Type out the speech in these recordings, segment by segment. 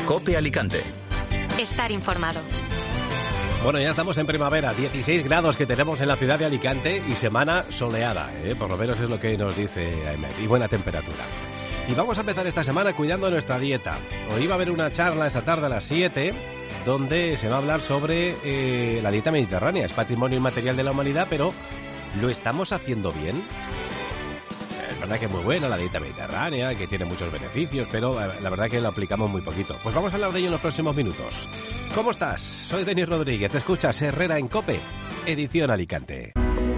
COPE Alicante. Estar informado. Bueno, ya estamos en primavera, 16 grados que tenemos en la ciudad de Alicante y semana soleada, por lo menos es lo que nos dice Ahmed, y buena temperatura. Y vamos a empezar esta semana cuidando nuestra dieta. Hoy va a haber una charla esta tarde a las 7, donde se va a hablar sobre la dieta mediterránea. Es patrimonio inmaterial de la humanidad, pero ¿lo estamos haciendo bien? Es verdad que es muy buena la dieta mediterránea, que tiene muchos beneficios, pero la verdad que lo aplicamos muy poquito. Pues vamos a hablar de ello en los próximos minutos. ¿Cómo estás? Soy Denis Rodríguez, te escuchas Herrera en COPE, edición Alicante.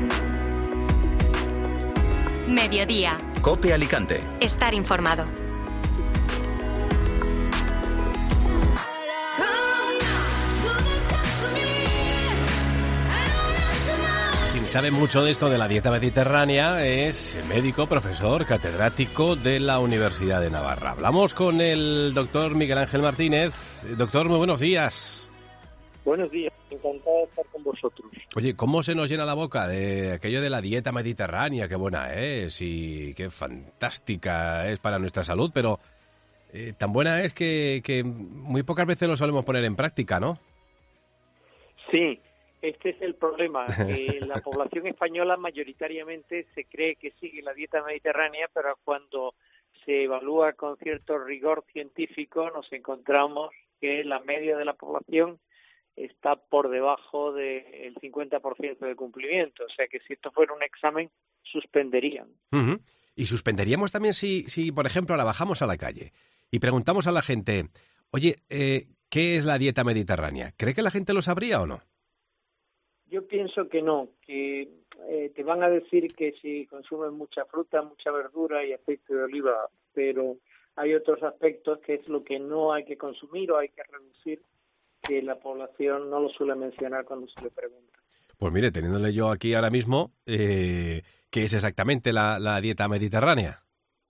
Mediodía. COPE Alicante. Estar informado. Quien sabe mucho de esto de la dieta mediterránea es médico, profesor, catedrático de la Universidad de Navarra. Hablamos con el doctor Miguel Ángel Martínez. Doctor, muy buenos días. Buenos días, encantado de estar con vosotros. Oye, ¿cómo se nos llena la boca de aquello de la dieta mediterránea? Qué buena es y qué fantástica es para nuestra salud, pero tan buena es que muy pocas veces lo solemos poner en práctica, ¿no? Sí, este es el problema. La población española mayoritariamente se cree que sigue la dieta mediterránea, pero cuando se evalúa con cierto rigor científico nos encontramos que la media de la población está por debajo del 50% de cumplimiento. O sea que si esto fuera un examen, suspenderían. Uh-huh. Y suspenderíamos también si, por ejemplo, la bajamos a la calle y preguntamos a la gente, oye, ¿qué es la dieta mediterránea? ¿Cree que la gente lo sabría o no? Yo pienso que no, que te van a decir que si consumen mucha fruta, mucha verdura y aceite de oliva, pero hay otros aspectos que es lo que no hay que consumir o hay que reducir, que la población no lo suele mencionar cuando se le pregunta. Pues mire, teniéndole yo aquí ahora mismo, ¿qué es exactamente la dieta mediterránea?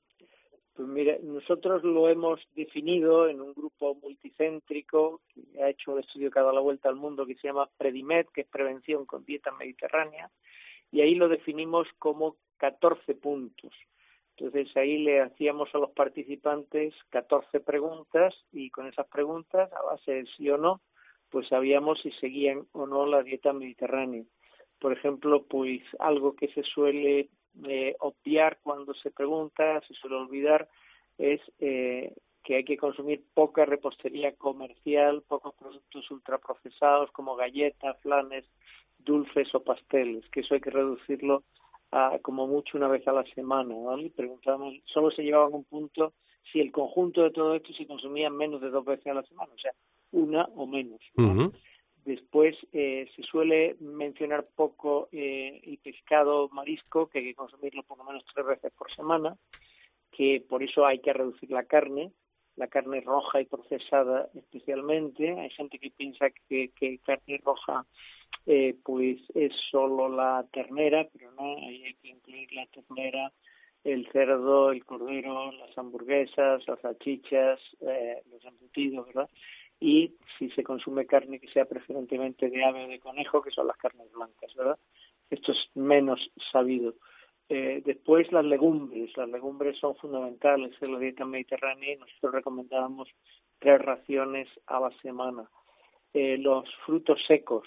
Pues mire, nosotros lo hemos definido en un grupo multicéntrico que ha hecho el estudio que ha dado la vuelta al mundo, que se llama PREDIMED, que es Prevención con Dieta Mediterránea, y ahí lo definimos como 14 puntos. Entonces ahí le hacíamos a los participantes 14 preguntas y con esas preguntas, a base de sí o no, pues sabíamos si seguían o no la dieta mediterránea. Por ejemplo, pues algo que se suele obviar cuando se pregunta, se suele olvidar, es que hay que consumir poca repostería comercial, pocos productos ultraprocesados como galletas, flanes, dulces o pasteles, que eso hay que reducirlo a como mucho una vez a la semana, ¿vale? Preguntábamos, solo se llevaban un punto si el conjunto de todo esto se consumía menos de 2 veces a la semana, o sea, una o menos, ¿no? Uh-huh. Después se suele mencionar poco el pescado, marisco, que hay que consumirlo por lo menos 3 veces por semana, que por eso hay que reducir la carne roja y procesada especialmente. Hay gente que piensa que carne roja pues es solo la ternera, pero no, hay que incluir la ternera, el cerdo, el cordero, las hamburguesas, las salchichas, los embutidos, ¿verdad? Y si se consume carne que sea preferentemente de ave o de conejo, que son las carnes blancas, ¿verdad? Esto es menos sabido. Después las legumbres son fundamentales en la dieta mediterránea y nosotros recomendábamos 3 raciones a la semana. Los frutos secos,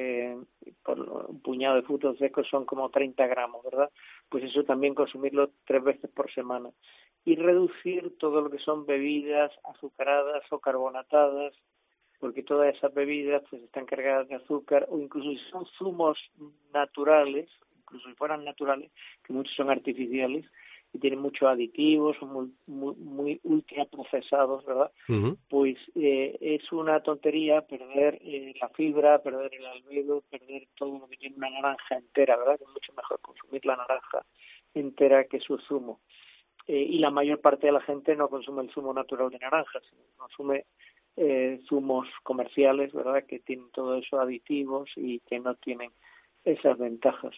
por un puñado de frutos secos son como 30 gramos, ¿verdad? Pues eso también consumirlo 3 veces por semana. Y reducir todo lo que son bebidas azucaradas o carbonatadas, porque todas esas bebidas pues están cargadas de azúcar, o incluso si son zumos naturales, incluso si fueran naturales, que muchos son artificiales, y tienen muchos aditivos, son muy ultra procesados, ¿verdad? Uh-huh. Pues es una tontería perder la fibra, perder el albedo, perder todo lo que tiene una naranja entera, ¿verdad? Es mucho mejor consumir la naranja entera que su zumo. Y la mayor parte de la gente no consume el zumo natural de naranja, sino consume zumos comerciales, ¿verdad? Que tienen todo eso aditivos y que no tienen esas ventajas.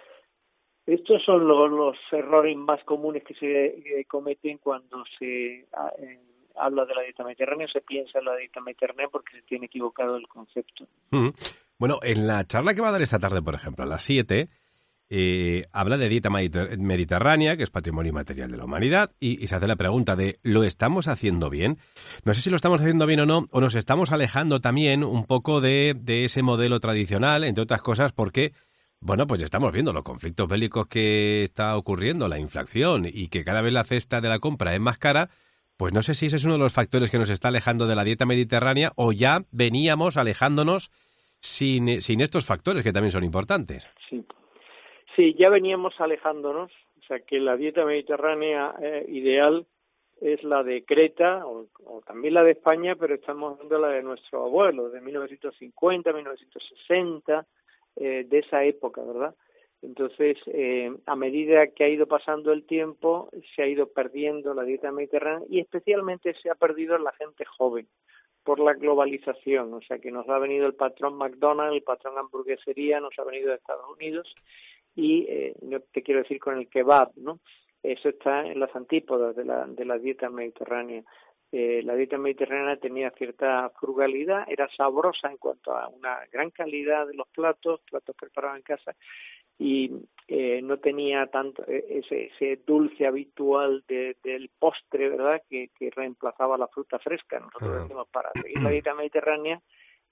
Estos son los errores más comunes que se cometen cuando se habla de la dieta mediterránea, se piensa en la dieta mediterránea porque se tiene equivocado el concepto. Bueno, en la charla que va a dar esta tarde, por ejemplo, a las 7, habla de dieta mediterránea, que es patrimonio inmaterial de la humanidad, y se hace la pregunta de ¿lo estamos haciendo bien? No sé si lo estamos haciendo bien o no, o nos estamos alejando también un poco de ese modelo tradicional, entre otras cosas porque, bueno, pues estamos viendo los conflictos bélicos que está ocurriendo, la inflación y que cada vez la cesta de la compra es más cara. Pues no sé si ese es uno de los factores que nos está alejando de la dieta mediterránea o ya veníamos alejándonos sin estos factores que también son importantes. Sí. Sí, ya veníamos alejándonos, o sea que la dieta mediterránea ideal es la de Creta o también la de España, pero estamos hablando de la de nuestros abuelos, de 1950, 1960, de esa época, ¿verdad? Entonces, a medida que ha ido pasando el tiempo, se ha ido perdiendo la dieta mediterránea y especialmente se ha perdido en la gente joven por la globalización, o sea que nos ha venido el patrón McDonald's, el patrón hamburguesería, nos ha venido de Estados Unidos y no te quiero decir con el kebab, ¿no? Eso está en las antípodas de la dieta mediterránea. La dieta mediterránea tenía cierta frugalidad, era sabrosa en cuanto a una gran calidad de los platos preparados en casa y no tenía tanto ese dulce habitual del postre, ¿verdad?, que reemplazaba la fruta fresca. Nosotros decimos, para seguir la dieta mediterránea,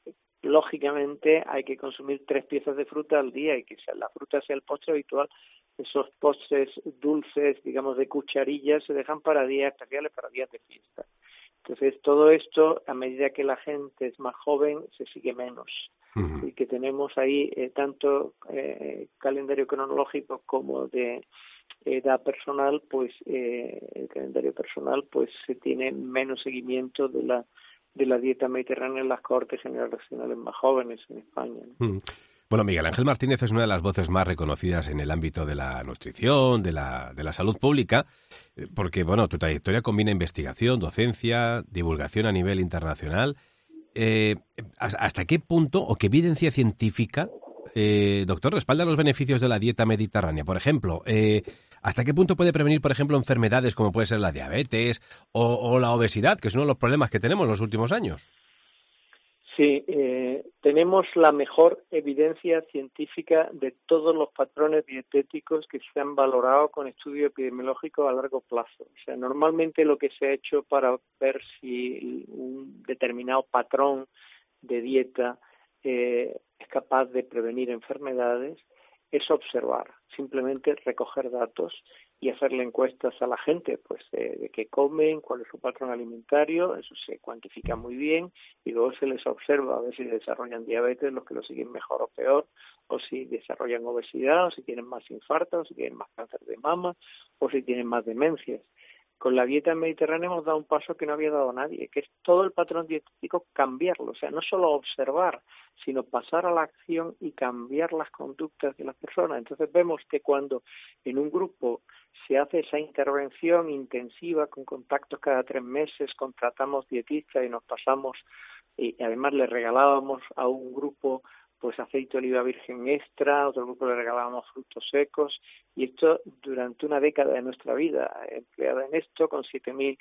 lógicamente hay que consumir 3 piezas de fruta al día y que la fruta sea el postre habitual. Esos postres dulces, digamos, de cucharillas, se dejan para días especiales, para días de fiesta. Entonces, todo esto, a medida que la gente es más joven, se sigue menos. Y que tenemos ahí tanto calendario cronológico como de edad personal, pues el calendario personal pues se tiene menos seguimiento de la dieta mediterránea en las cohortes generacionales más jóvenes en España, ¿no? Bueno, Miguel Ángel Martínez es una de las voces más reconocidas en el ámbito de la nutrición, de la salud pública, porque, bueno, tu trayectoria combina investigación, docencia, divulgación a nivel internacional. ¿Hasta qué punto o qué evidencia científica, doctor, respalda los beneficios de la dieta mediterránea? Por ejemplo, ¿hasta qué punto puede prevenir, por ejemplo, enfermedades como puede ser la diabetes o la obesidad, que es uno de los problemas que tenemos en los últimos años? Sí, tenemos la mejor evidencia científica de todos los patrones dietéticos que se han valorado con estudio epidemiológico a largo plazo. O sea, normalmente lo que se ha hecho para ver si un determinado patrón de dieta es capaz de prevenir enfermedades es observar, simplemente recoger datos y hacerle encuestas a la gente, pues de qué comen, cuál es su patrón alimentario, eso se cuantifica muy bien y luego se les observa a ver si desarrollan diabetes, los que lo siguen mejor o peor, o si desarrollan obesidad, o si tienen más infartos, o si tienen más cáncer de mama, o si tienen más demencias. Con la dieta mediterránea hemos dado un paso que no había dado nadie, que es todo el patrón dietético cambiarlo, o sea, no solo observar, sino pasar a la acción y cambiar las conductas de las personas. Entonces vemos que cuando en un grupo se hace esa intervención intensiva con contactos cada 3 meses, contratamos dietistas y nos pasamos, y además le regalábamos a un grupo pues aceite de oliva virgen extra, a otro grupo le regalábamos frutos secos, y esto durante una década de nuestra vida, empleada en esto, con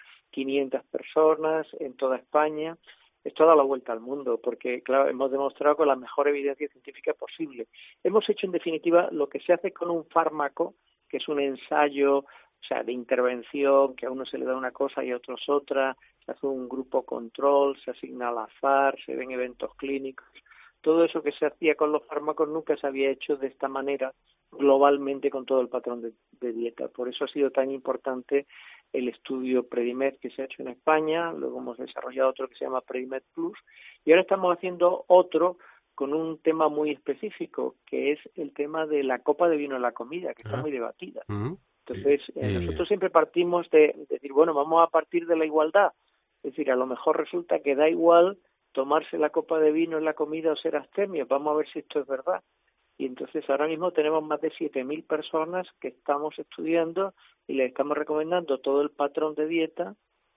7.500 personas en toda España. Esto da la vuelta al mundo, porque, claro, hemos demostrado con la mejor evidencia científica posible. Hemos hecho, en definitiva, lo que se hace con un fármaco, que es un ensayo, o sea, de intervención, que a uno se le da una cosa y a otros otra, se hace un grupo control, se asigna al azar, se ven eventos clínicos. Todo eso que se hacía con los fármacos nunca se había hecho de esta manera globalmente con todo el patrón de dieta. Por eso ha sido tan importante el estudio Predimed que se ha hecho en España, luego hemos desarrollado otro que se llama Predimed Plus y ahora estamos haciendo otro con un tema muy específico, que es el tema de la copa de vino en la comida, que está muy debatida. Entonces, nosotros siempre partimos de decir, bueno, vamos a partir de la igualdad. Es decir, a lo mejor resulta que da igual tomarse la copa de vino en la comida o ser abstemio. Vamos a ver si esto es verdad. Y entonces ahora mismo tenemos más de 7.000 personas que estamos estudiando y les estamos recomendando todo el patrón de dieta,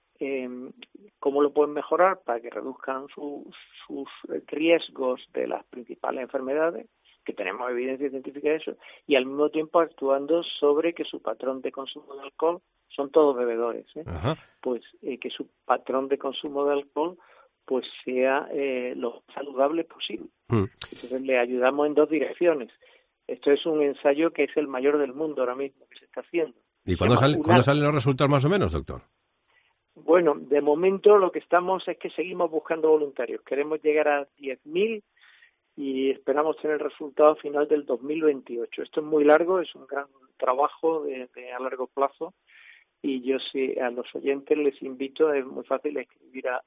cómo lo pueden mejorar para que reduzcan sus riesgos de las principales enfermedades, que tenemos evidencia científica de eso, y al mismo tiempo actuando sobre que su patrón de consumo de alcohol, son todos bebedores, pues que su patrón de consumo de alcohol pues sea lo saludable posible. Entonces le ayudamos en 2 direcciones. Esto es un ensayo que es el mayor del mundo ahora mismo, que se está haciendo. ¿Y cuándo salen los resultados más o menos, doctor? Bueno, de momento lo que estamos es que seguimos buscando voluntarios. Queremos llegar a 10.000 y esperamos tener el resultado final del 2028. Esto es muy largo, es un gran trabajo de a largo plazo, y yo sí a los oyentes les invito, es muy fácil, a escribir a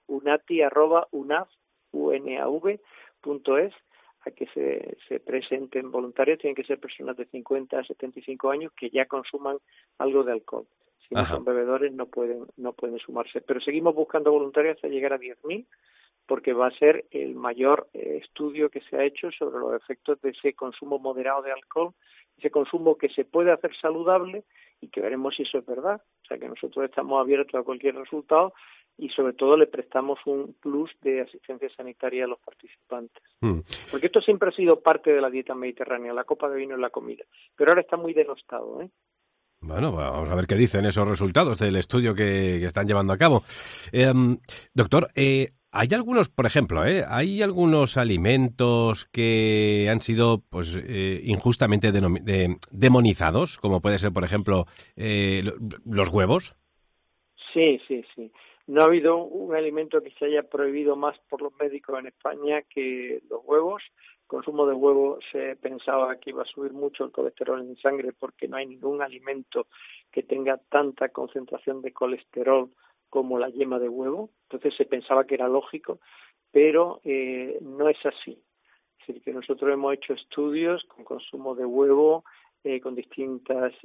unati@unav.es a que se presenten voluntarios. Tienen que ser personas de 50 a 75 años que ya consuman algo de alcohol. Si no son bebedores no pueden sumarse. Pero seguimos buscando voluntarios hasta llegar a 10.000, porque va a ser el mayor estudio que se ha hecho sobre los efectos de ese consumo moderado de alcohol, ese consumo que se puede hacer saludable, y que veremos si eso es verdad. O sea, que nosotros estamos abiertos a cualquier resultado y sobre todo le prestamos un plus de asistencia sanitaria a los participantes. Porque esto siempre ha sido parte de la dieta mediterránea, la copa de vino y la comida, pero ahora está muy denostado, ¿eh? Bueno, vamos a ver qué dicen esos resultados del estudio que están llevando a cabo. Doctor, hay algunos, por ejemplo, hay algunos alimentos que han sido pues injustamente demonizados, como puede ser, por ejemplo, los huevos. Sí. No ha habido un alimento que se haya prohibido más por los médicos en España que los huevos. El consumo de huevos se pensaba que iba a subir mucho el colesterol en sangre porque no hay ningún alimento que tenga tanta concentración de colesterol como la yema de huevo. Entonces se pensaba que era lógico, pero no es así. Es decir, que nosotros hemos hecho estudios con consumo de huevo, con distintas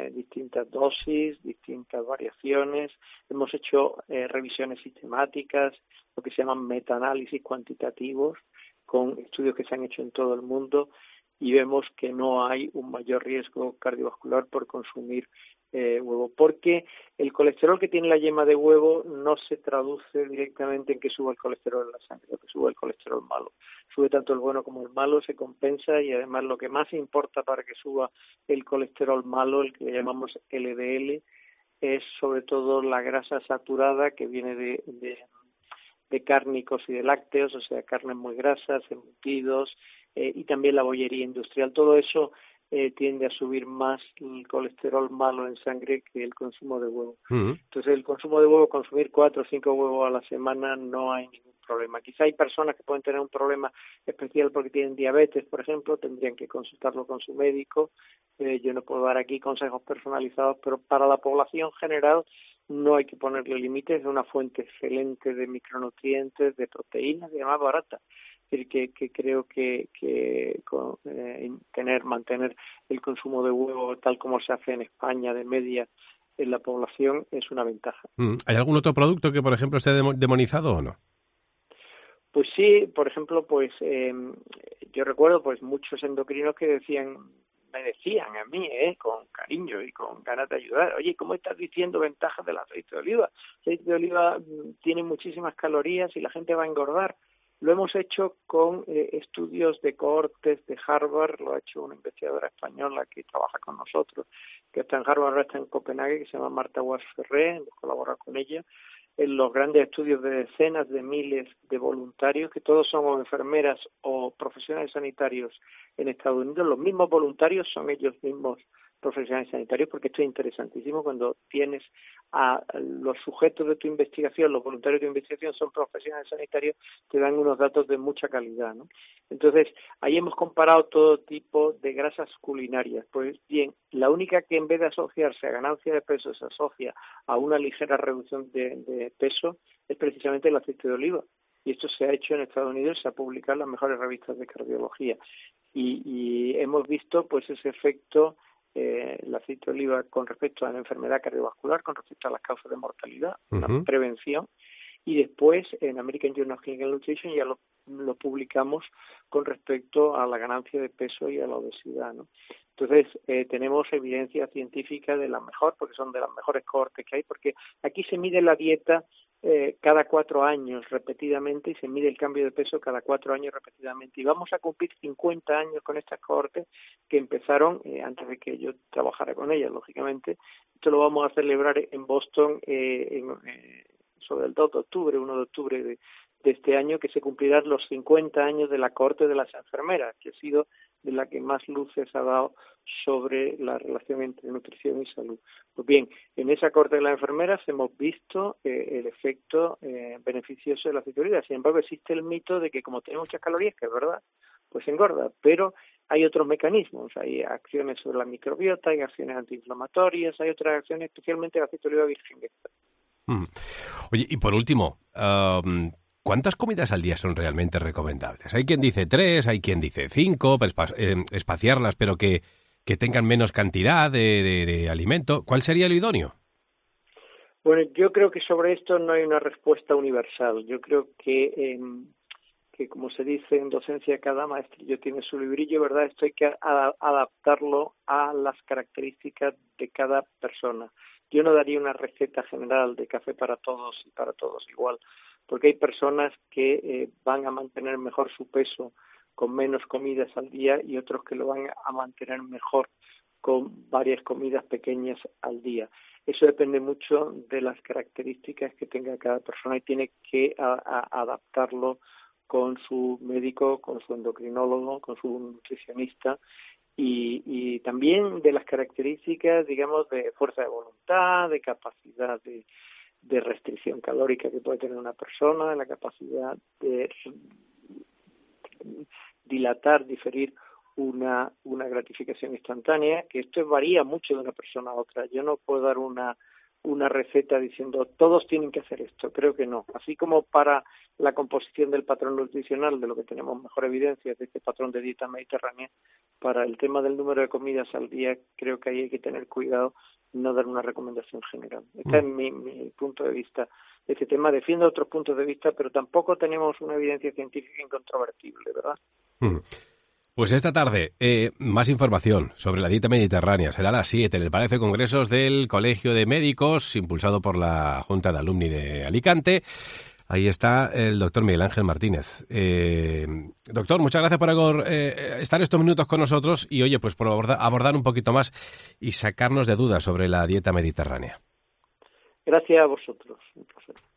dosis, distintas variaciones. Hemos hecho revisiones sistemáticas, lo que se llaman metaanálisis cuantitativos, con estudios que se han hecho en todo el mundo, y vemos que no hay un mayor riesgo cardiovascular por consumir huevo, porque el colesterol que tiene la yema de huevo no se traduce directamente en que suba el colesterol en la sangre, que suba el colesterol malo. Sube tanto el bueno como el malo, se compensa, y además lo que más importa para que suba el colesterol malo, el que le llamamos LDL, es sobre todo la grasa saturada que viene de cárnicos y de lácteos, o sea, carnes muy grasas, embutidos, y también la bollería industrial. Todo eso tiende a subir más el colesterol malo en sangre que el consumo de huevo. Entonces, el consumo de huevo, consumir 4 o 5 huevos a la semana, no hay ningún problema. Quizá hay personas que pueden tener un problema especial porque tienen diabetes, por ejemplo, tendrían que consultarlo con su médico. Yo no puedo dar aquí consejos personalizados, pero para la población general no hay que ponerle límites. Es una fuente excelente de micronutrientes, de proteínas y además barata. Es decir, que creo que mantener el consumo de huevo tal como se hace en España de media en la población es una ventaja. ¿Hay algún otro producto que, por ejemplo, esté demonizado o no? Pues sí, por ejemplo, pues yo recuerdo pues muchos endocrinos que me decían a mí, con cariño y con ganas de ayudar: oye, ¿cómo estás diciendo ventajas del aceite de oliva? El aceite de oliva tiene muchísimas calorías y la gente va a engordar. Lo hemos hecho con estudios de cohortes de Harvard. Lo ha hecho una investigadora española que trabaja con nosotros, que está en Harvard, ahora está en Copenhague, que se llama Marta Guas-Ferré. Hemos colaborado con ella en los grandes estudios de decenas de miles de voluntarios, que todos son o enfermeras o profesionales sanitarios en Estados Unidos. Los mismos voluntarios son ellos mismos profesionales sanitarios, porque esto es interesantísimo. Cuando tienes a los sujetos de tu investigación, los voluntarios de tu investigación son profesionales sanitarios, te dan unos datos de mucha calidad, ¿no? Entonces, ahí hemos comparado todo tipo de grasas culinarias. Pues bien, la única que en vez de asociarse a ganancia de peso se asocia a una ligera reducción de peso es precisamente el aceite de oliva. Y esto se ha hecho en Estados Unidos, se ha publicado en las mejores revistas de cardiología. Y hemos visto pues ese efecto, el aceite de oliva, con respecto a la enfermedad cardiovascular, con respecto a las causas de mortalidad, una prevención. Y después en American Journal of Clinical Nutrition ya lo publicamos con respecto a la ganancia de peso y a la obesidad, ¿no? Entonces tenemos evidencia científica de la mejor, porque son de las mejores cohortes que hay, porque aquí se mide la dieta cada 4 años repetidamente, y se mide el cambio de peso cada 4 años repetidamente, y vamos a cumplir 50 años con estas cohortes que empezaron antes de que yo trabajara con ellas, lógicamente. Esto lo vamos a celebrar en Boston sobre el 2 de octubre, 1 de octubre de este año, que se cumplirán los 50 años de la cohorte de las enfermeras, que ha sido de la que más luces ha dado sobre la relación entre nutrición y salud. Pues bien, en esa corte de las enfermeras hemos visto el efecto beneficioso de la aceite de oliva. Sin embargo, existe el mito de que como tiene muchas calorías, que es verdad, pues engorda, pero hay otros mecanismos, hay acciones sobre la microbiota, hay acciones antiinflamatorias, hay otras acciones, especialmente el aceite de oliva virgen extra. Oye, y por último, ¿cuántas comidas al día son realmente recomendables? Hay quien dice 3, hay quien dice 5, espaciarlas, pero que tengan menos cantidad de alimento. ¿Cuál sería lo idóneo? Bueno, yo creo que sobre esto no hay una respuesta universal. Yo creo que como se dice en docencia, cada maestrillo tiene su librillo, ¿verdad? Esto hay que adaptarlo a las características de cada persona. Yo no daría una receta general de café para todos y para todos igual, porque hay personas que van a mantener mejor su peso con menos comidas al día y otros que lo van a mantener mejor con varias comidas pequeñas al día. Eso depende mucho de las características que tenga cada persona y tiene que adaptarlo con su médico, con su endocrinólogo, con su nutricionista y también de las características, digamos, de fuerza de voluntad, de capacidad de restricción calórica que puede tener una persona, de la capacidad de diferir una gratificación instantánea, que esto varía mucho de una persona a otra. Yo no puedo dar una receta diciendo todos tienen que hacer esto, creo que no. Así como para la composición del patrón nutricional, de lo que tenemos mejor evidencia de este patrón de dieta mediterránea, para el tema del número de comidas al día, creo que ahí hay que tener cuidado, no dar una recomendación general. Este es mi punto de vista de este tema. Defiendo otros puntos de vista, pero tampoco tenemos una evidencia científica incontrovertible, ¿verdad? Pues esta tarde, más información sobre la dieta mediterránea. Será a las 7 en el Palacio de Congresos del Colegio de Médicos, impulsado por la Junta de Alumni de Alicante. Ahí está el doctor Miguel Ángel Martínez. Doctor, muchas gracias por estar estos minutos con nosotros y, oye, pues por abordar un poquito más y sacarnos de dudas sobre la dieta mediterránea. Gracias a vosotros. Un placer.